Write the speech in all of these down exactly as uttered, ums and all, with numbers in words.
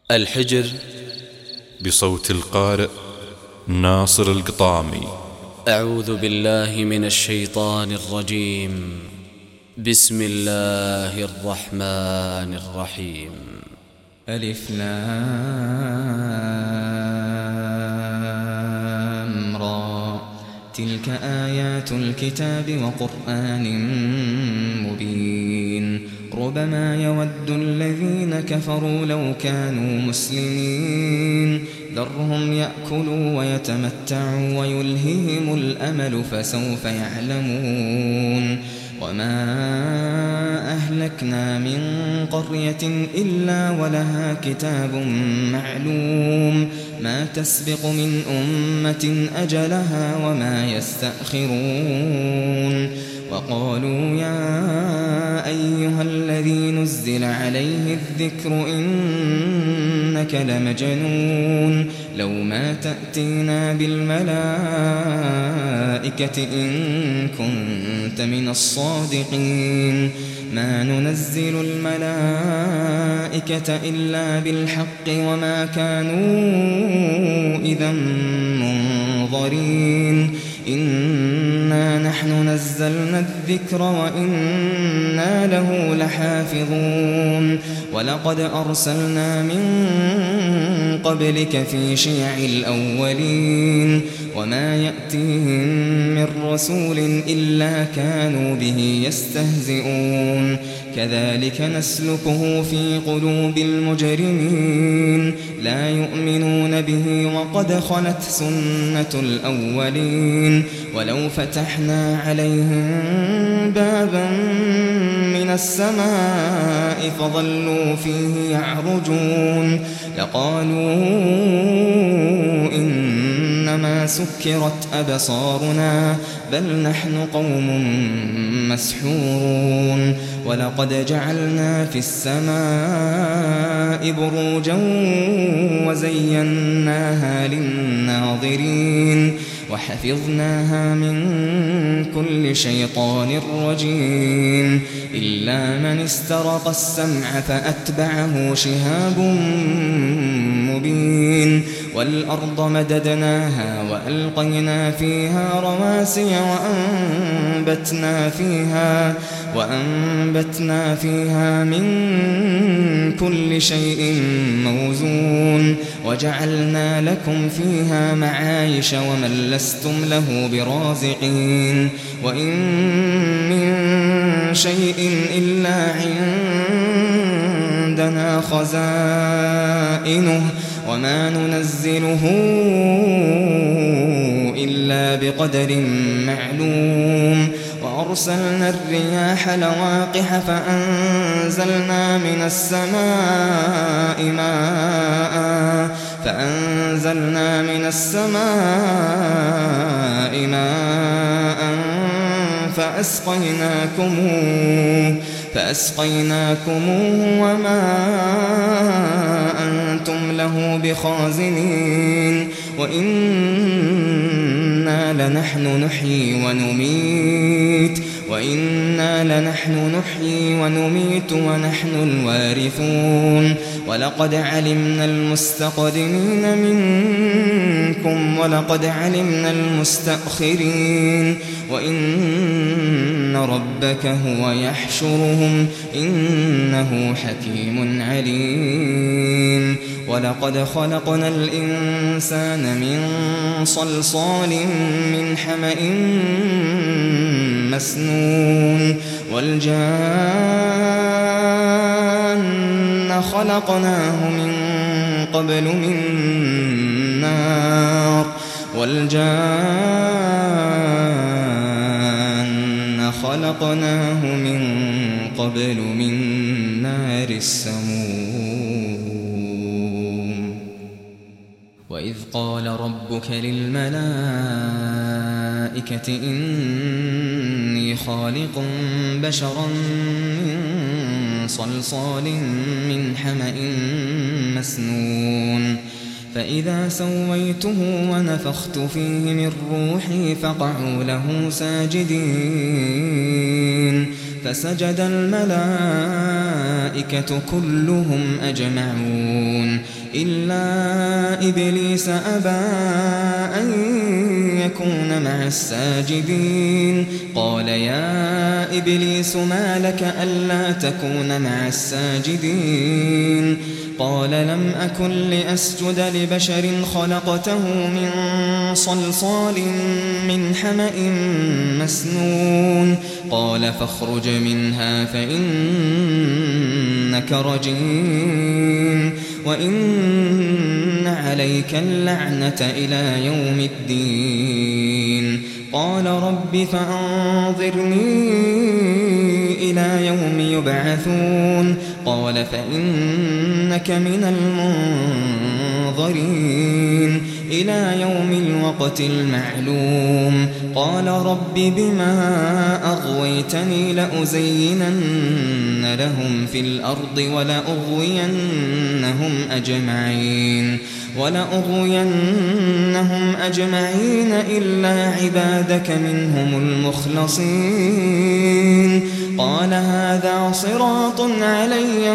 الحجر بصوت القارئ ناصر القطامي. أعوذ بالله من الشيطان الرجيم. بسم الله الرحمن الرحيم. ألف لام را. تلك آيات الكتاب وقرآن مبين. ربما يود الذين كفروا لو كانوا مسلمين. ذرهم يأكلوا ويتمتعوا ويلههم الأمل فسوف يعلمون. وما أهلكنا من قرية إلا ولها كتاب معلوم ما تسبق من أمة أجلها وما يستأخرون. وقالوا يا أيها الذي نزل عليه الذكر إنك لمجنون لو ما تأتينا بالملائكة إن كنت من الصادقين. ما ننزل الملائكة إلا بالحق وما كانوا إذا منظرين. إنا نحن نزلنا الذكر وإنا له لحافظون. ولقد أرسلنا من قبلك في شيع الأولين وما يأتيهم من رسول إلا كانوا به يستهزئون. كذلك نسلكه في قلوب المجرمين لا يؤمنون به وقد خلت سنة الأولين. ولو فتحنا عليهم بابا من السماء فظلوا فيه يعرجون لقالوا إنما سكرت أبصارنا بل نحن قوم مسحورون. ولقد جعلنا في السماء بروجا وزيناها للناظرين وحفظناها من كل شيطان رجيم إلا من استرق السمع فأتبعه شهاب مبين. والأرض مددناها وألقينا فيها رواسي وأنبتنا فيها وأنبتنا فيها من كل شيء موزون. وجعلنا لكم فيها معايش ومن لستم له برازقين. وإن من شيء إلا عندنا خزائنه وما ننزله إلا بقدر معلوم. وأرسلنا الرياح لواقح فأنزلنا من السماء ماء فأنزلنا من السماء ماء فأسقيناكموه فأسقيناكموه وما أنتم له بخازنين. وإنا لنحن نحيي ونميت وإنا لنحن نحيي ونميت ونحن الوارثون. ولقد علمنا المستقدمين منكم ولقد علمنا المستأخرين. وإن ربك هو يحشرهم إنه حكيم عليم. ولقد خلقنا الإنسان من صلصال من حمأ مسنون. والجان خلقناه من قبل من نار والجان خلقناه من قبل من نار السموم. وإذ قال ربك للملائكة إني خالق بشرا من صلصال من حمأ مسنون. فإذا سويته ونفخت فيه من روحي فقعوا له ساجدين. فسجد الملائكة كلهم أجمعون إلا إبليس أبى أن يكون مع الساجدين قال يا إبليس ما لك ألا تكون مع الساجدين قال لم أكن لأسجد لبشر خلقته من صلصال من حمأ مسنون قال فاخرج منها فإنك رجيم وإن عليك اللعنة إلى يوم الدين قال رب فأنظرني إلى يوم يبعثون قال فإنك من المنظرين إلى يوم الوقت المعلوم قال رب بما أغويتني لأزينن لهم في الأرض ولأغوينهم أجمعين ولأغوينهم أجمعين إلا عبادك منهم المخلصين قال هذا صراط علي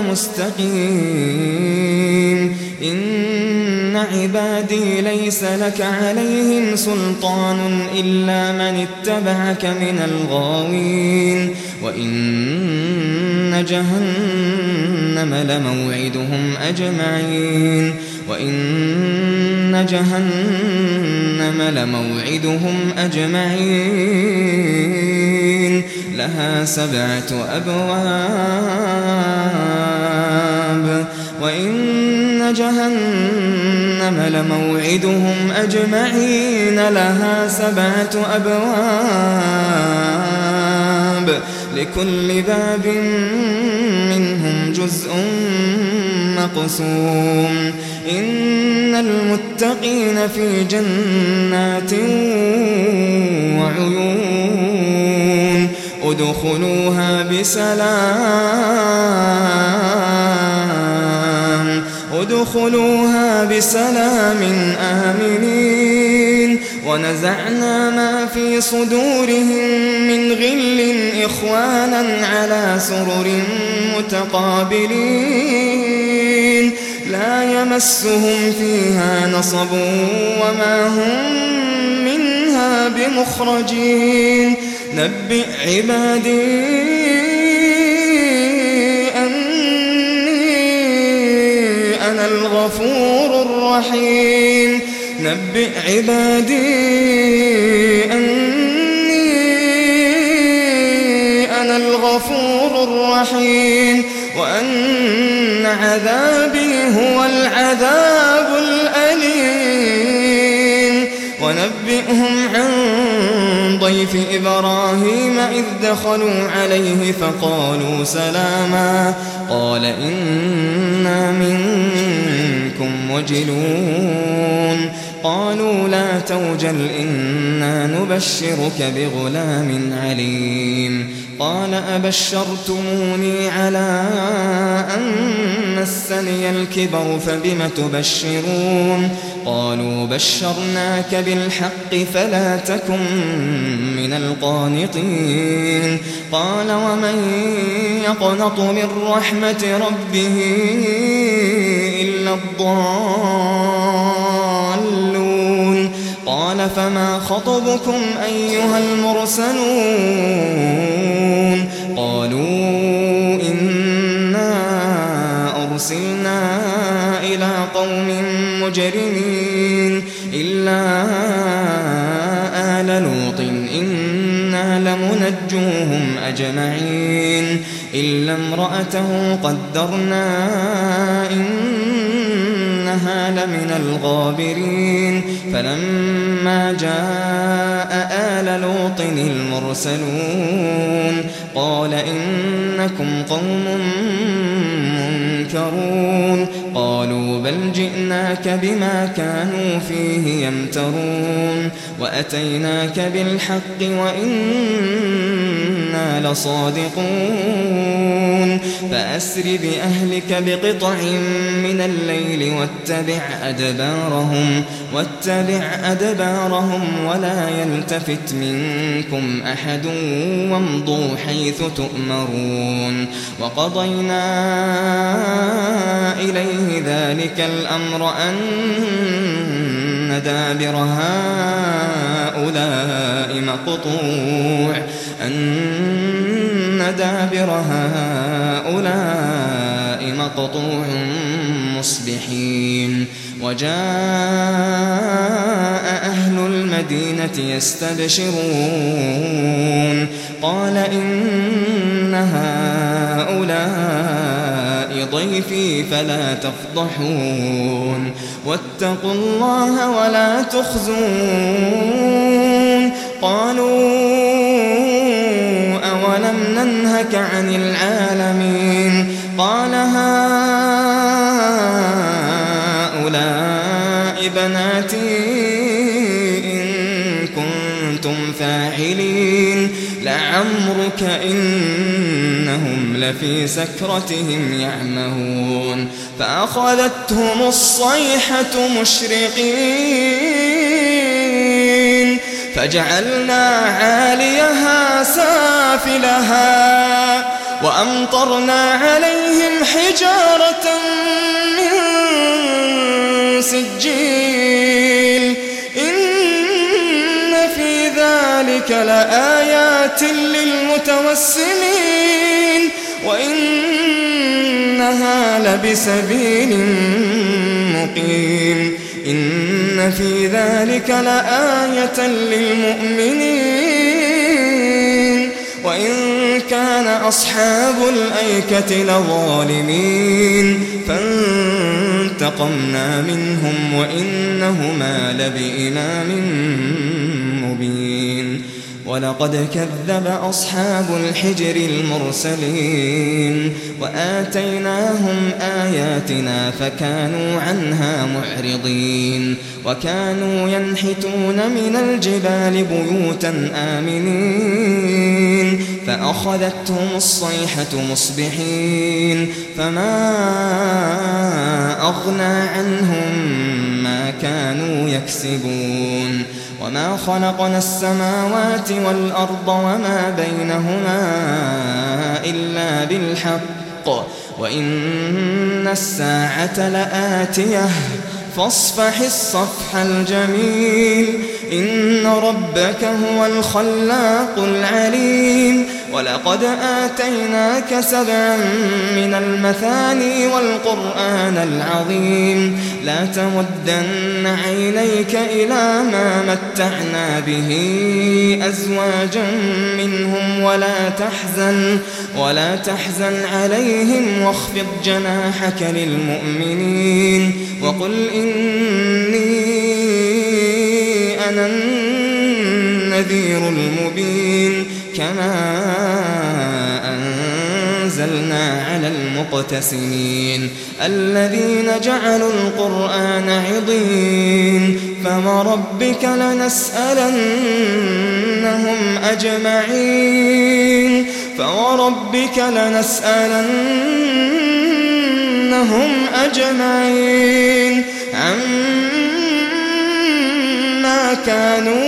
مستقيم إن عبادي ليس لك عليهم سلطان إلا من اتبعك من الغاوين وإن جهنم لموعدهم أجمعين وإن جهنم لموعدهم أجمعين لها سبعة أبواب وإن جهنم لموعدهم أجمعين لها سبعة أبواب لكل باب منهم جزء مقسوم إن المتقين في جنات وعيون ادخلوها بسلام ادخلوها بسلام آمنين ونزعنا ما في صدورهم من غل إخوانا على سرر متقابلين لا يمسهم فيها نصب وما هم منها بمخرجين نبئ عبادي أني أنا الغفور الرحيم نبئ عبادي أني أنا الغفور الرحيم وأن عذابي هو العذاب الأليم ونبئهم عن ضيف إبراهيم إذ دخلوا عليه فقالوا سلاما قال إنا منكم وجلون قالوا لا توجل إنا نبشرك بغلام عليم قال أبشرتموني على أن مسني الكبر فبم تبشرون قالوا بشرناك بالحق فلا تكن من القانطين قال ومن يقنط من رحمة ربه إلا الضالون قال فما خطبكم أيها المرسلون قالوا إنا أرسلنا إلى قوم مجرمين إلا آل لوط إنا لمنجوهم أجمعين إلا امرأته قدرنا إنها لمن الغابرين فلما جاء آل لوط المرسلون قال إنكم قوم ينكرون قالوا بل جئناك بما كانوا فيه يمترون وأتيناك بالحق وإنا لصادقون فأسر بأهلك بقطع من الليل واتبع أدبارهم واتبع أدبارهم ولا يلتفت منكم أحد وامضوا حيث تؤمرون وقضينا إليه ذلك الأمر أن دابر هؤلاء مقطوع أن دابر هؤلاء مقطوع مصبحين وجاء أهل المدينة يستبشرون قال إن هؤلاء ضيفي فلا تفضحون واتقوا الله ولا تخزون قالوا أولم ننهك عن العالمين قال هؤلاء بناتي إن كنتم فاعلين لعمرك إنهم لفي سكرتهم يعمهون فأخذتهم الصيحة مشرقين فجعلنا عاليها سافلها وأمطرنا عليهم حجارة من سجيل إن في ذلك لآيات للمتوسمين وإنها لبسبيل مقيم إن في ذلك لآية للمؤمنين وإن كان أصحاب الأيكة لظالمين فانتقمنا منهم وإنهما لبإمام مبين ولقد كذب أصحاب الحجر المرسلين وآتيناهم آياتنا فكانوا عنها معرضين وكانوا ينحتون من الجبال بيوتا آمنين فأخذتهم الصيحة مصبحين فما أغنى عنهم ما كانوا يكسبون وما خلقنا السماوات والأرض وما بينهما إلا بالحق وإن الساعة لآتية فاصفح الصفح الجميل إن ربك هو الخلاق العليم ولقد آتيناك سبعا من المثاني والقرآن العظيم لا تمدن عينيك إلى ما متعنا به أزواجا منهم ولا تحزن ولا تحزن عليهم واخفض جناحك للمؤمنين وقل إني أنا النذير المبين كما أنزلنا على المقتسمين الذين جعلوا القرآن عضين فوربك لنسألنهم أجمعين فوربك لنسألنهم أجمعين عما كانوا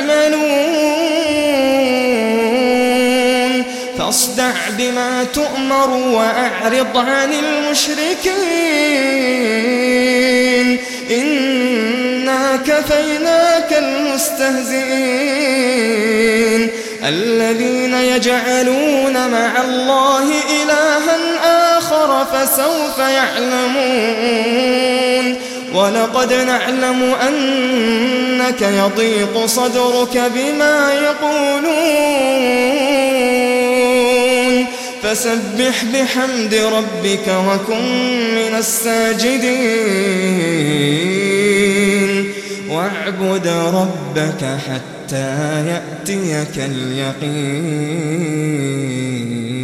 يعملون فاصدع بما تؤمر وأعرض عن المشركين إنا كفيناك المستهزئين الذين يجعلون مع الله إلها آخر فسوف يعلمون ولقد نعلم أنك يضيق صدرك بما يقولون فسبح بحمد ربك وكن من الساجدين واعبد ربك حتى يأتيك اليقين.